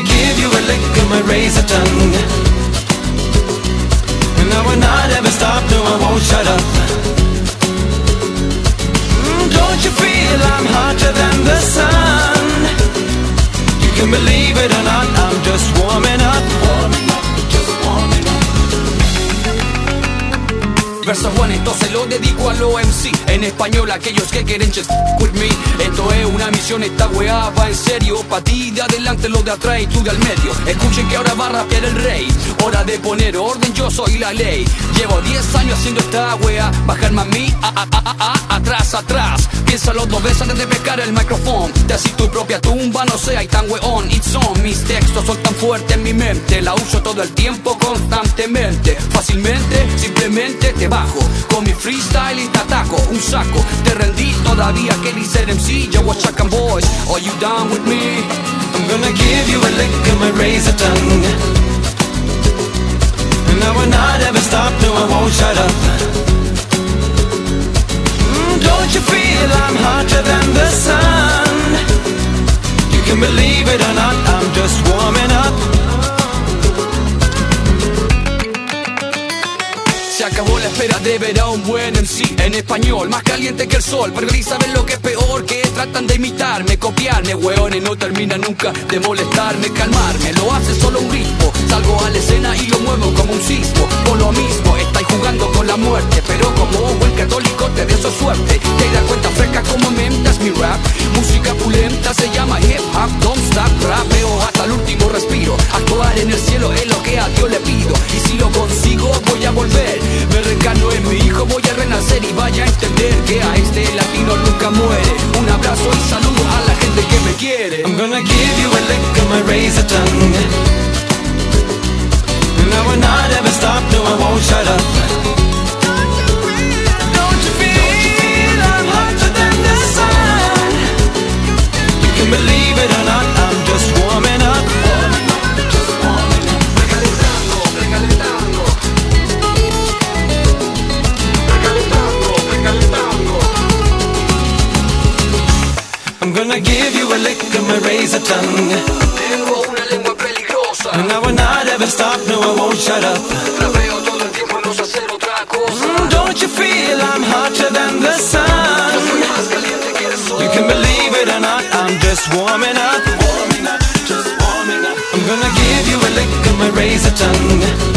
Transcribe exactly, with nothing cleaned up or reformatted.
gonna give you a lick of my razor tongue. And I will not ever stop, no I won't shut up. mm, Don't you feel I'm hotter than the sun? You can believe it or not, I'm just warming up. Warming up, just warming up. Verso Juan, esto se lo dedico a los M C. En español, aquellos que quieren just with me. Esto es una misión, esta weá va en serio. Pa' ti de adelante, lo de atrás y tú de al medio. Escuchen que ahora va a rapear el rey. Hora de poner orden, yo soy la ley. Llevo diez años haciendo esta weá. Bajarme a mí, a, a, a, a, a, atrás, atrás. Piénsalo dos veces antes de pescar el micrófono. Te haces tu propia tumba, no seas tan weón. It's on, mis textos son tan fuertes en mi mente. La uso todo el tiempo, constantemente. Fácilmente, simplemente te bajo. Con mi freestyle y te ataco, un saco. Te rendí todavía que dice M C. Yo was Chuck and Boys, are you down with me? I'm gonna give you a lick of my razor tongue. And I will not ever stop, no I won't shut up. mm, Don't you feel I'm hotter than the sun? You can believe it or not, I'm just warming up. Se acabó la espera de ver a un buen M C en español, más caliente que el sol. Pero queréis saber lo que es peor, que tratan de imitarme, copiarme, weones, no termina nunca de molestarme, calmarme. Lo hace solo un ritmo, salgo a la escena y lo muevo como un sismo. Por lo mismo, estáis jugando con la muerte, pero como buen católico te deseo suerte. Te das cuenta fresca como menta es mi rap. Música pulenta se llama hip hop, don't stop, rapeo hasta el último respiro. Actuar en el cielo es lo que a Dios le pido, y si lo consigo voy a volver. Me reencarno en mi hijo, voy a renacer y vaya a entender que a este latino nunca muere. Un abrazo y saludo a la gente que me quiere. I'm gonna give you a lick of my razor tongue. And I will not ever stop, no I won't shut up. Don't you feel I'm hotter than the sun? You can believe it or not, I'm just warming up. Warming up, just warming up. Recalentando, recalentando. I'm gonna give you a lick of my razor tongue. Tengo una lengua peligrosa. And I will not ever stop, no I won't shut up. Rapeo todo el tiempo, no sé hacer otra cosa. mm, Don't you feel I'm hotter than the sun? Soy más caliente que el sol. You can believe it or not, I'm just warming up. Warming up, just warming up. I'm gonna give you a lick of my razor tongue.